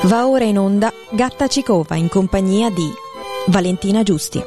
Va ora in onda Gatta Cicova in compagnia di Valentina Giusti.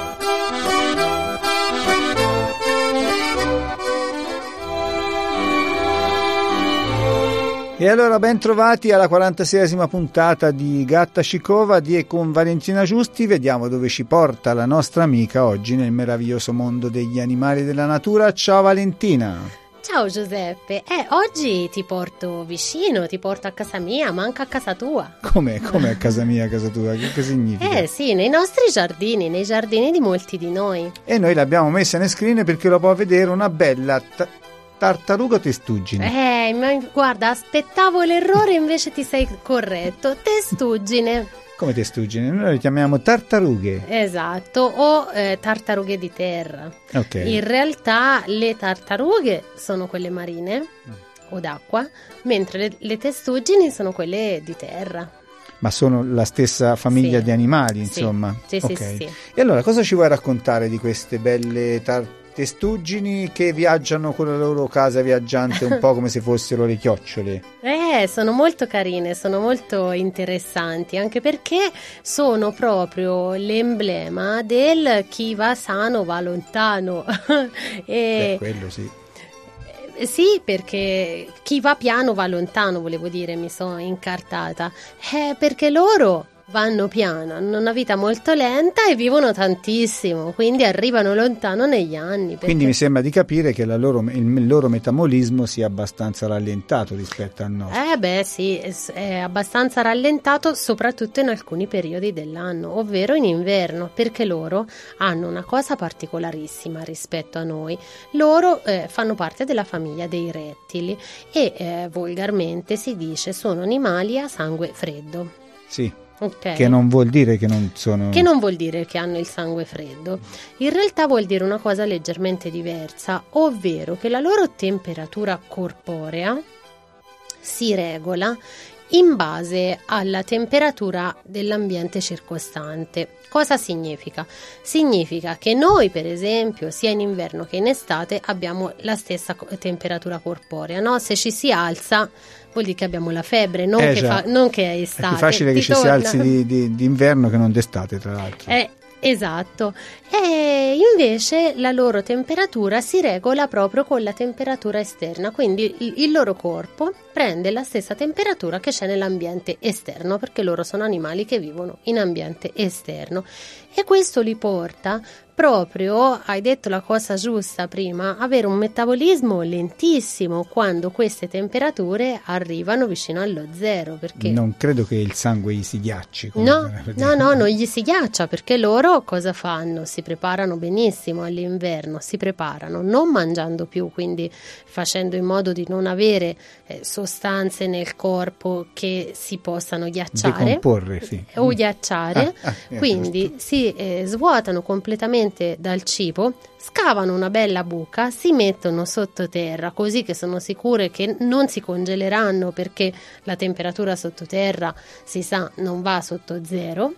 E allora ben trovati alla 46esima puntata di Gatta Cicova di e con Valentina Giusti. Vediamo dove ci porta la nostra amica oggi nel meraviglioso mondo degli animali della natura. Ciao Valentina! Ciao Giuseppe, oggi ti porto vicino, ti porto a casa mia, ma anche a casa tua. Come a casa mia, a casa tua? Che significa? Sì, nei nostri giardini, nei giardini di molti di noi. E noi l'abbiamo messa in screen perché lo può vedere una bella tartaruga testuggine. Ma guarda, aspettavo l'errore, invece ti sei corretto. Testuggine. Come testuggine? Noi le chiamiamo tartarughe. Esatto, o tartarughe di terra. Okay. In realtà le tartarughe sono quelle marine o d'acqua, mentre le testuggini sono quelle di terra. Ma sono la stessa famiglia Sì. di animali, insomma. Sì, Okay. sì. E allora cosa ci vuoi raccontare di queste belle testuggini che viaggiano con la loro casa viaggiante un po' come se fossero le chiocciole? Sono molto carine, sono molto interessanti, anche perché sono proprio l'emblema del chi va sano va lontano. Quello sì. Sì, perché chi va piano va lontano, volevo dire, mi sono incartata. Perché loro vanno piano, hanno una vita molto lenta e vivono tantissimo, quindi arrivano lontano negli anni. Perché... Quindi mi sembra di capire che il loro metabolismo sia abbastanza rallentato rispetto al nostro. Sì, è abbastanza rallentato, soprattutto in alcuni periodi dell'anno, ovvero in inverno, perché loro hanno una cosa particolarissima rispetto a noi. Loro fanno parte della famiglia dei rettili e volgarmente si dice sono animali a sangue freddo. Sì. Okay. Che non vuol dire che non sono... Che non vuol dire che hanno il sangue freddo. In realtà vuol dire una cosa leggermente diversa, ovvero che la loro temperatura corporea si regola in base alla temperatura dell'ambiente circostante. Cosa significa? Significa che noi, per esempio, sia in inverno che in estate abbiamo la stessa temperatura corporea, no? Se ci si alza vuol dire che abbiamo la febbre, non che è estate. È più facile che ci si alzi di inverno che non d'estate, tra l'altro. Esatto, e invece la loro temperatura si regola proprio con la temperatura esterna, quindi il loro corpo prende la stessa temperatura che c'è nell'ambiente esterno, perché loro sono animali che vivono in ambiente esterno, e questo li porta proprio, hai detto la cosa giusta prima, avere un metabolismo lentissimo quando queste temperature arrivano vicino allo zero, perché non credo che il sangue gli si ghiacci. No, non gli si ghiaccia, perché loro cosa fanno? Si preparano benissimo all'inverno, si preparano non mangiando più, quindi facendo in modo di non avere sostanze nel corpo che si possano ghiacciare, decomporre, sì. O ghiacciare, quindi si svuotano completamente dal cibo, scavano una bella buca, si mettono sottoterra, così che sono sicure che non si congeleranno, perché la temperatura sottoterra, si sa, non va sotto zero,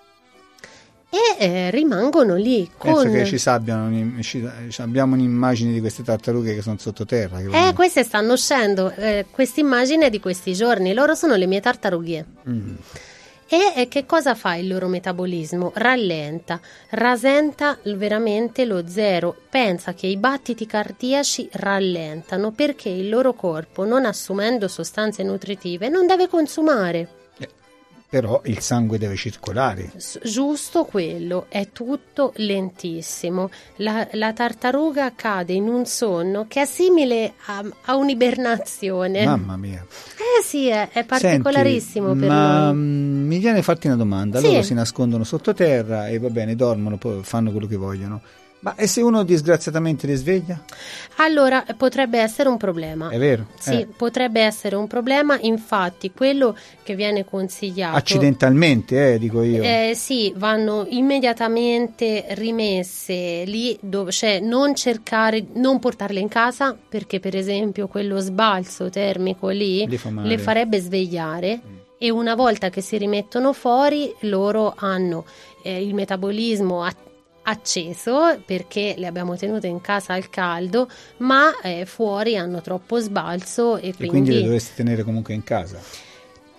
e rimangono lì. Penso che abbiamo un'immagine di queste tartarughe che sono sottoterra. Queste stanno uscendo, questa immagine di questi giorni, loro sono le mie tartarughe. E che cosa fa il loro metabolismo? Rasenta veramente lo zero. Pensa che i battiti cardiaci rallentano perché il loro corpo, non assumendo sostanze nutritive, non deve consumare. Però il sangue deve circolare. Giusto quello, è tutto lentissimo. La tartaruga cade in un sonno che è simile a un'ibernazione. Mamma mia. Sì, è particolarissimo. Senti, per ma noi. Mi viene a farti una domanda. Sì. Loro si nascondono sottoterra e va bene, dormono, poi fanno quello che vogliono. Ma e se uno disgraziatamente li sveglia? Allora, potrebbe essere un problema. È vero? Sì, potrebbe essere un problema. Infatti, quello che viene consigliato... Accidentalmente, dico io. Sì, vanno immediatamente rimesse lì dove, cioè non portarle in casa, perché per esempio quello sbalzo termico lì le farebbe svegliare. E una volta che si rimettono fuori, loro hanno il metabolismo acceso, perché le abbiamo tenute in casa al caldo, ma fuori hanno troppo sbalzo e quindi le dovresti tenere comunque in casa.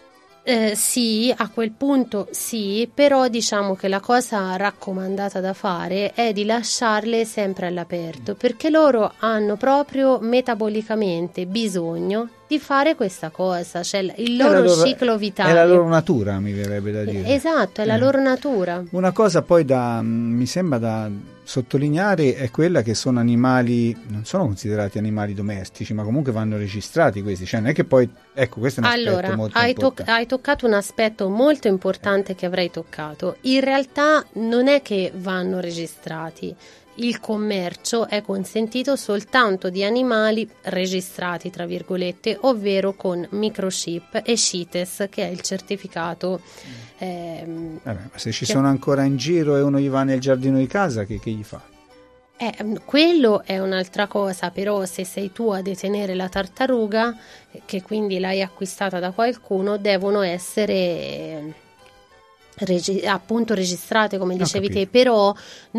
Sì, a quel punto sì, però diciamo che la cosa raccomandata da fare è di lasciarle sempre all'aperto, perché loro hanno proprio metabolicamente bisogno di fare questa cosa, cioè il loro ciclo vitale. È la loro natura, mi verrebbe da dire. Esatto, è la loro natura. Una cosa poi mi sembra da sottolineare è quella che sono animali, non sono considerati animali domestici, ma comunque vanno registrati questi, cioè non è che poi, ecco, questo è un aspetto molto importante. Hai toccato un aspetto molto importante che avrei toccato. In realtà non è che vanno registrati. Il commercio è consentito soltanto di animali registrati, tra virgolette, ovvero con microchip e CITES, che è il certificato. Ma se ci sono ancora in giro e uno gli va nel giardino di casa, che gli fa? Quello è un'altra cosa, però se sei tu a detenere la tartaruga, che quindi l'hai acquistata da qualcuno, devono essere appunto registrate, come dicevi te, però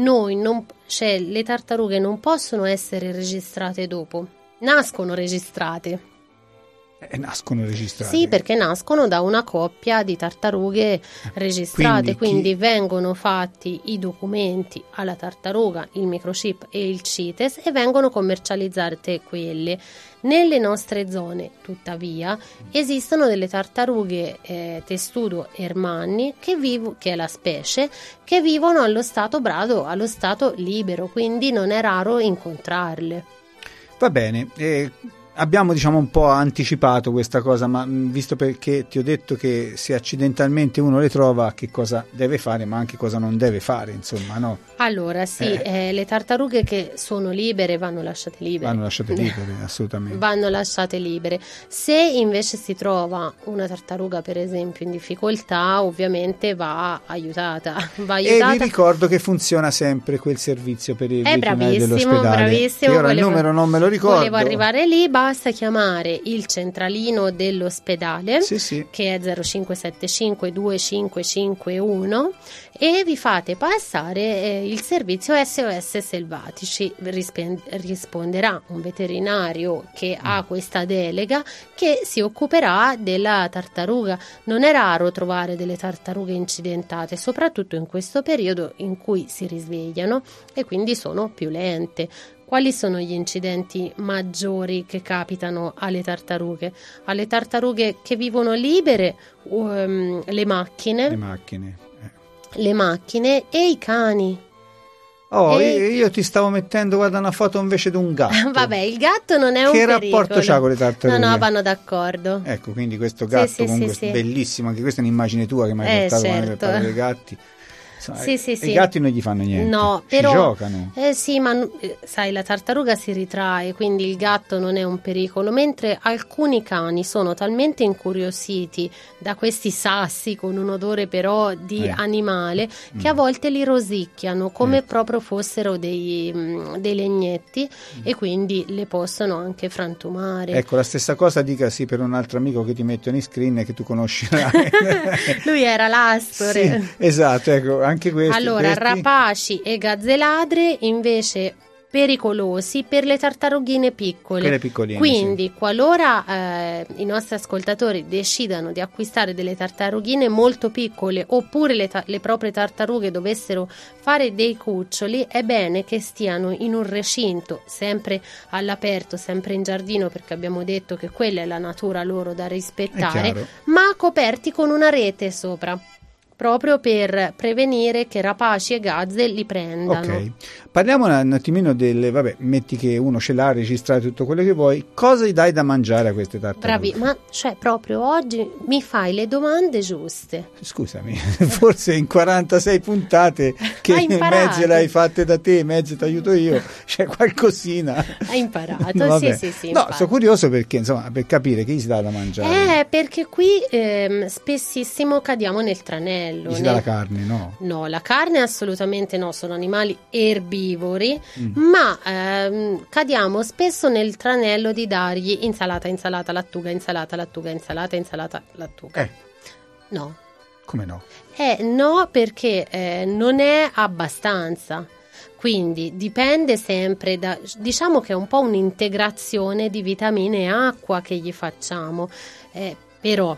le tartarughe non possono essere registrate dopo, nascono registrate. Nascono registrate? Sì, perché nascono da una coppia di tartarughe registrate, quindi vengono fatti i documenti alla tartaruga, il microchip e il CITES, e vengono commercializzate quelle. Nelle nostre zone, tuttavia, esistono delle tartarughe testudo ermanni, che è la specie, che vivono allo stato brado, allo stato libero, quindi non è raro incontrarle. Va bene, abbiamo un po' anticipato questa cosa, ma visto perché ti ho detto che se accidentalmente uno le trova, che cosa deve fare, ma anche cosa non deve fare, insomma, no? Allora sì, le tartarughe che sono libere vanno lasciate libere. Vanno lasciate libere, assolutamente. Vanno lasciate libere. Se invece si trova una tartaruga, per esempio, in difficoltà, ovviamente va aiutata. E vi ricordo che funziona sempre quel servizio per i veterinari dell'ospedale. Bravissimo. Io ora il numero non me lo ricordo. Volevo arrivare lì, basta chiamare il centralino dell'ospedale, che è 0575 2551, e vi fate passare il servizio SOS Selvatici. Risponderà un veterinario che ha questa delega, che si occuperà della tartaruga. Non è raro trovare delle tartarughe incidentate, soprattutto in questo periodo in cui si risvegliano e quindi sono più lente. Quali sono gli incidenti maggiori che capitano alle tartarughe? Alle tartarughe che vivono libere, le macchine e i cani. Io ti stavo mettendo, guarda, una foto invece di un gatto. Vabbè, il gatto non è un pericolo. Che rapporto c'ha con le tartarughe? No, vanno d'accordo. Ecco, quindi questo gatto bellissimo, anche questa è un'immagine tua che mi hai portato quando per parlare dei gatti. I gatti non gli fanno niente, no, però, ci giocano. Sì, ma sai, la tartaruga si ritrae, quindi il gatto non è un pericolo, mentre alcuni cani sono talmente incuriositi da questi sassi con un odore però di animale, che a volte li rosicchiano come proprio fossero dei legnetti, e quindi le possono anche frantumare. Ecco, la stessa cosa dicasi per un altro amico che ti metto in screen e che tu conoscerai. Lui era l'Astore. Sì, esatto, ecco, anche questi. Allora, rapaci e gazzeladre invece pericolosi per le tartarughine piccole. Quelle piccoline. Quindi, qualora i nostri ascoltatori decidano di acquistare delle tartarughine molto piccole, oppure le proprie tartarughe dovessero fare dei cuccioli, è bene che stiano in un recinto sempre all'aperto, sempre in giardino, perché abbiamo detto che quella è la natura loro da rispettare, ma coperti con una rete sopra, proprio per prevenire che rapaci e gazze li prendano. Ok, parliamo un attimino metti che uno ce l'ha registrato tutto quello che vuoi, cosa gli dai da mangiare a queste tartarughe? Bravi, ma proprio oggi mi fai le domande giuste. Scusami, forse in 46 puntate che mezze l'hai fatte da te, mezze ti aiuto io, c'è qualcosina. Hai imparato, no, sì. No, sono curioso perché, insomma, per capire che gli si dà da mangiare. Perché qui spessissimo cadiamo nel tranello. Gli si dà la carne, no? No, la carne assolutamente no, sono animali erbivori, ma cadiamo spesso nel tranello di dargli insalata, lattuga, insalata, lattuga. No. Come no? No, perché non è abbastanza. Quindi dipende sempre diciamo che è un po' un'integrazione di vitamine e acqua che gli facciamo, però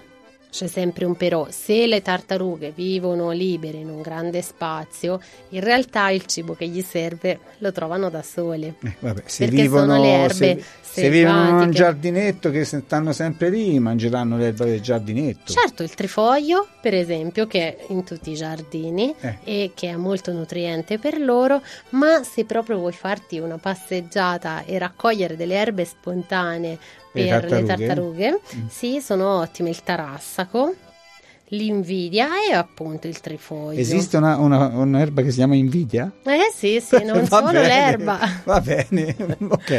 c'è sempre un però, se le tartarughe vivono libere in un grande spazio, in realtà il cibo che gli serve lo trovano da sole. Vabbè, se perché vivono, sono le erbe se vivono in un selvatiche. giardinetto che stanno sempre lì, mangeranno l'erba del giardinetto. Certo, il trifoglio, per esempio, che è in tutti i giardini e che è molto nutriente per loro, ma se proprio vuoi farti una passeggiata e raccogliere delle erbe spontanee per le tartarughe, sì, sono ottime il tarassaco, l'invidia e appunto il trifoglio. Esiste un'erba che si chiama invidia? Sì, non solo l'erba. Va bene, ok.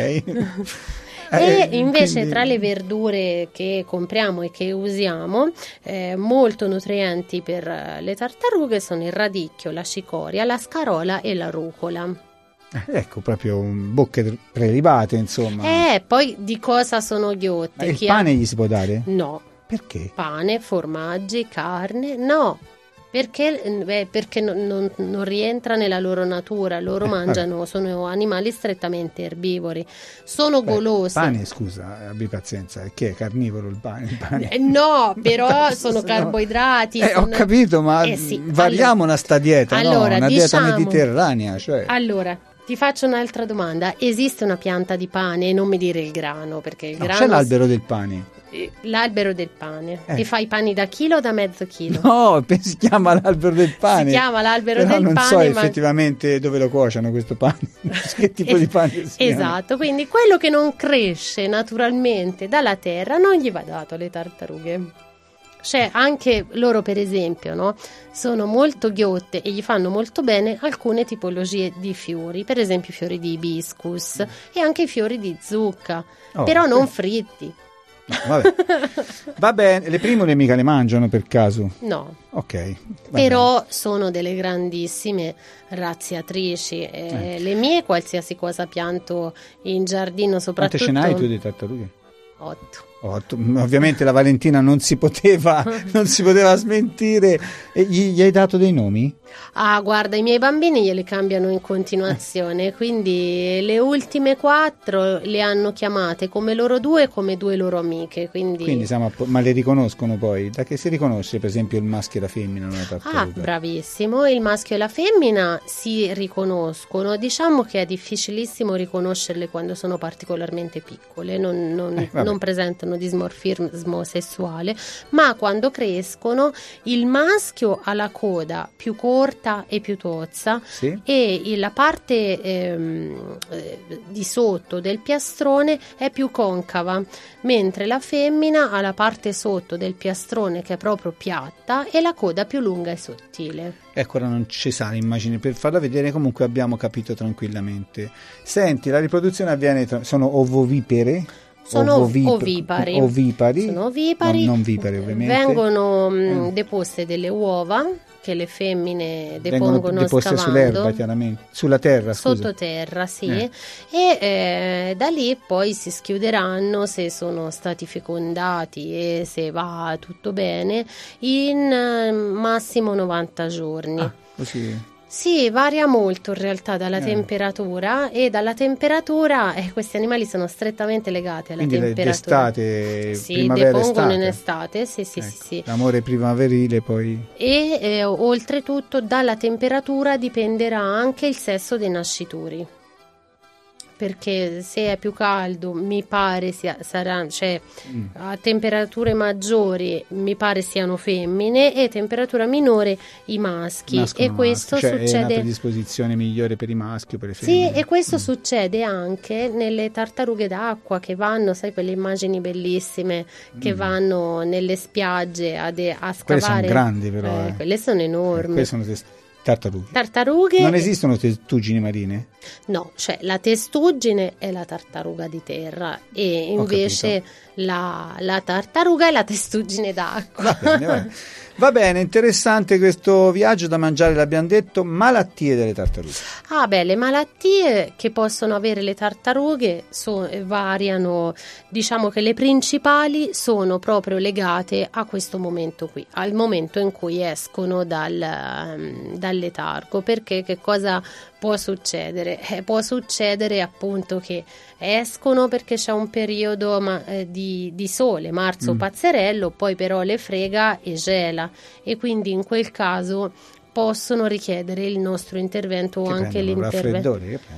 E invece quindi... tra le verdure che compriamo e che usiamo, molto nutrienti per le tartarughe sono il radicchio, la cicoria, la scarola e la rucola. Ecco, proprio bocche prelibate, insomma. Poi di cosa sono ghiotte? Ma il pane gli si può dare? No. Perché? Pane, formaggi, carne? No. Perché non rientra nella loro natura, loro mangiano, sono animali strettamente erbivori, sono golosi. Pane, scusa, abbi pazienza, che è carnivoro il pane? No, però sono carboidrati. Ho capito, ma sì. variamo la sta dieta, allora, una diciamo, dieta mediterranea. Cioè. Allora, ti faccio un'altra domanda, esiste una pianta di pane? Non mi dire il grano, perché il grano... C'è l'albero del pane. L'albero del pane. Ti fai i pani da chilo o da mezzo chilo? No, si chiama l'albero del pane. Si chiama l'albero però del non pane. So effettivamente dove lo cuociono questo pane. Che tipo di pane sia. Esatto, quindi quello che non cresce naturalmente dalla terra non gli va dato alle tartarughe. Cioè anche loro per esempio, no? Sono molto ghiotte e gli fanno molto bene alcune tipologie di fiori, per esempio i fiori di ibiscus e anche i fiori di zucca, però non fritti. Vabbè. Va bene, le primule mica le mangiano per caso? No. Ok. Però sono delle grandissime razziatrici. Le mie, qualsiasi cosa pianto in giardino, soprattutto. Quante ce n'hai tu di tartarughe? 8. Ovviamente la Valentina non si poteva smentire. E gli hai dato dei nomi? Ah, guarda, i miei bambini glieli cambiano in continuazione, quindi le ultime 4 le hanno chiamate come loro 2 e come 2 loro amiche. Quindi ma le riconoscono poi? Da che si riconosce per esempio il maschio e la femmina in una tartaruga? Ah, bravissimo, il maschio e la femmina si riconoscono, diciamo che è difficilissimo riconoscerle quando sono particolarmente piccole, non presentano dimorfismo sessuale, ma quando crescono il maschio ha la coda più corta e più tozza, sì? E la parte di sotto del piastrone è più concava, mentre la femmina ha la parte sotto del piastrone che è proprio piatta e la coda più lunga e sottile. Ecco, ora non ci sa l'immagine per farla vedere, comunque abbiamo capito tranquillamente. Senti, la riproduzione avviene sono ovovipere? Sono ovipari. Sono ovipari, non vipari ovviamente. Vengono deposte delle uova che le femmine depongono deposte scavando sull'erba, chiaramente, sulla terra, sottoterra, sì. E da lì poi si schiuderanno, se sono stati fecondati e se va tutto bene, in massimo 90 giorni. Così. Sì, varia molto in realtà dalla temperatura, e dalla temperatura questi animali sono strettamente legati alla quindi temperatura. D'estate, sì, primavera, depongono estate. in estate, sì, Ecco, sì. L'amore primaverile poi. E oltretutto dalla temperatura dipenderà anche il sesso dei nascituri. Perché se è più caldo mi pare a temperature maggiori mi pare siano femmine e temperatura minore i maschi. Nascono e questo maschi. succede. È una predisposizione migliore per i maschi o per le femmine. Sì, e questo succede anche nelle tartarughe d'acqua che vanno, sai, quelle immagini bellissime che vanno nelle spiagge a scavare. Quelle sono grandi però. Quelle sono enormi. Quelle sono tartarughe. Non esistono testuggini marine? No, cioè la testuggine è la tartaruga di terra e invece la tartaruga è la testuggine d'acqua. Va bene, interessante questo viaggio da mangiare, l'abbiamo detto. Malattie delle tartarughe. Le malattie che possono avere le tartarughe variano, diciamo che le principali sono proprio legate a questo momento qui, al momento in cui escono dal letargo, perché che cosa può succedere appunto che escono perché c'è un periodo di sole, marzo pazzerello, poi però le frega e gela, e quindi in quel caso possono richiedere il nostro intervento o anche l'intervento.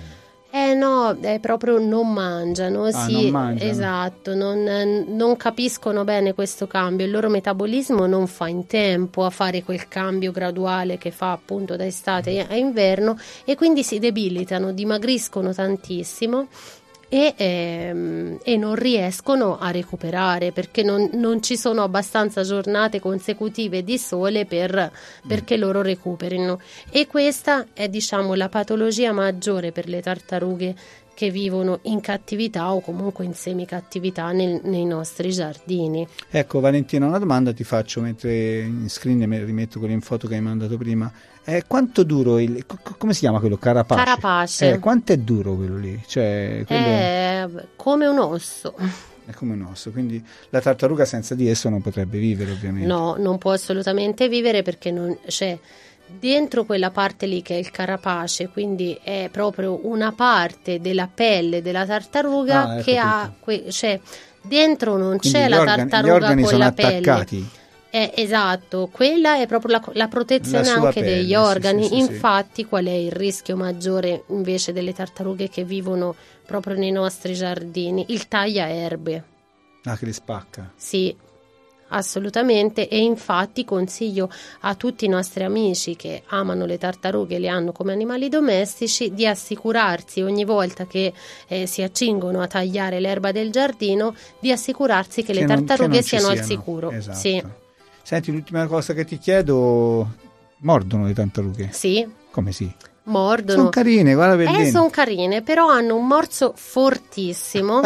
No, è proprio non mangiano, non mangiano. Esatto, non capiscono bene questo cambio, il loro metabolismo non fa in tempo a fare quel cambio graduale che fa appunto da estate a inverno, e quindi si debilitano, dimagriscono tantissimo e non riescono a recuperare perché non ci sono abbastanza giornate consecutive di sole perché loro recuperino, e questa è, diciamo, la patologia maggiore per le tartarughe che vivono in cattività o comunque in semicattività nei nostri giardini. Ecco Valentina, una domanda ti faccio mentre in screen me rimetto quelle in foto che hai mandato prima. Quanto duro come si chiama quello? Carapace. Carapace. Quanto è duro quello lì? Cioè, quello è come un osso. È come un osso, quindi la tartaruga senza di esso non potrebbe vivere, ovviamente. No, non può assolutamente vivere perché c'è dentro quella parte lì che è il carapace, quindi è proprio una parte della pelle della tartaruga che ha dentro non quindi c'è la tartaruga, gli organi con sono la attaccati. Pelle. Esatto, quella è proprio la protezione anche pelle, degli organi. Sì, infatti qual è il rischio maggiore invece delle tartarughe che vivono proprio nei nostri giardini? Il tagliaerbe. Che li spacca. Sì, assolutamente, e infatti consiglio a tutti i nostri amici che amano le tartarughe e le hanno come animali domestici di assicurarsi ogni volta che si accingono a tagliare l'erba del giardino, di assicurarsi che le tartarughe siano al sicuro. Esatto. Sì. Senti, l'ultima cosa che ti chiedo, mordono le tartarughe? Sì. Come sì? Mordono. Sono carine, guarda bellino. Sono carine, però hanno un morso fortissimo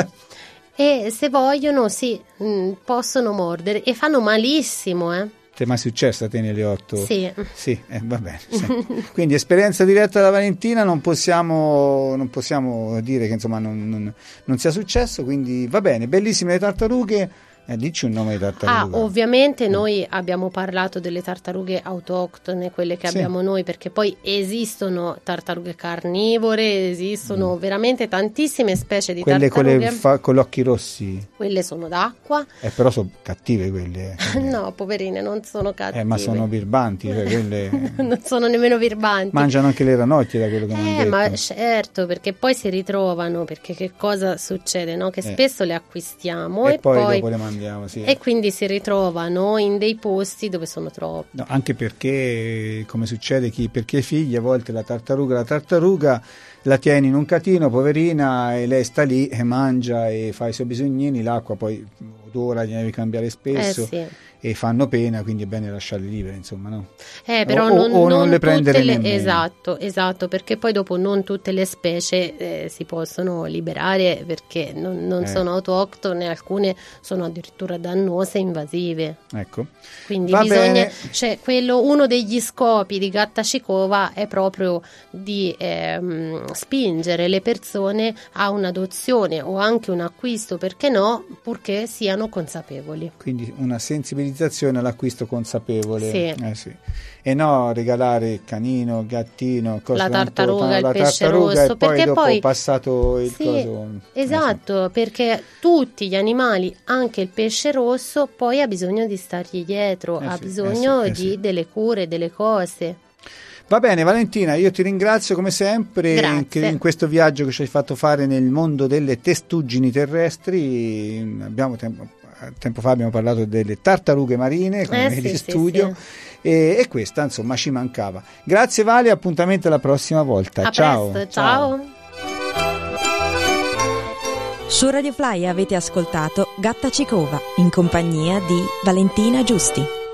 e se vogliono possono mordere e fanno malissimo, Ti è mai successo a te nelle 8? Sì. Sì, va bene. Quindi esperienza diretta da Valentina, non possiamo dire che insomma non sia successo, quindi va bene, bellissime le tartarughe. Dici un nome di tartaruga. Ovviamente noi abbiamo parlato delle tartarughe autoctone, quelle che abbiamo noi, perché poi esistono tartarughe carnivore, esistono veramente tantissime specie di tartarughe. Quelle con gli occhi rossi. Quelle sono d'acqua. Però sono cattive quelle. No, poverine, non sono cattive. Ma sono birbanti, cioè quelle. Non sono nemmeno birbanti. Mangiano anche le ranocchie, da quello che mi hanno detto. Ma certo, perché poi si ritrovano, perché che cosa succede, no? Che spesso le acquistiamo e poi dopo le mangiamo, sì. E quindi si ritrovano in dei posti dove sono troppi. No, anche perché, come succede per chi ha figli, a volte la tartaruga la tieni in un catino, poverina, e lei sta lì e mangia e fa i suoi bisognini, l'acqua poi odora, gliene devi cambiare spesso. Sì. E fanno pena, quindi è bene lasciarli liberi, insomma, no? Però non le prendere nemmeno. Esatto, perché poi dopo non tutte le specie si possono liberare perché non sono autoctone, alcune sono addirittura dannose e invasive. Ecco. Quindi bisogna, uno degli scopi di Gatta Cicova è proprio di spingere le persone a un'adozione o anche un acquisto, perché no, purché siano consapevoli. Quindi una sensibilizzazione all'acquisto consapevole. Sì. E no regalare canino, gattino, la tartaruga, il pesce rosso, e perché poi passato il coso. Esatto, perché tutti gli animali, anche il pesce rosso, poi ha bisogno di stargli dietro, ha bisogno di delle cure, delle cose. Va bene Valentina, io ti ringrazio come sempre in questo viaggio che ci hai fatto fare nel mondo delle testuggini terrestri. Tempo fa abbiamo parlato delle tartarughe marine come di studio. E questa insomma ci mancava. Grazie Vale, appuntamento alla prossima volta. Ciao. Presto, ciao. Su Radio Fly avete ascoltato Gatta Cicova in compagnia di Valentina Giusti.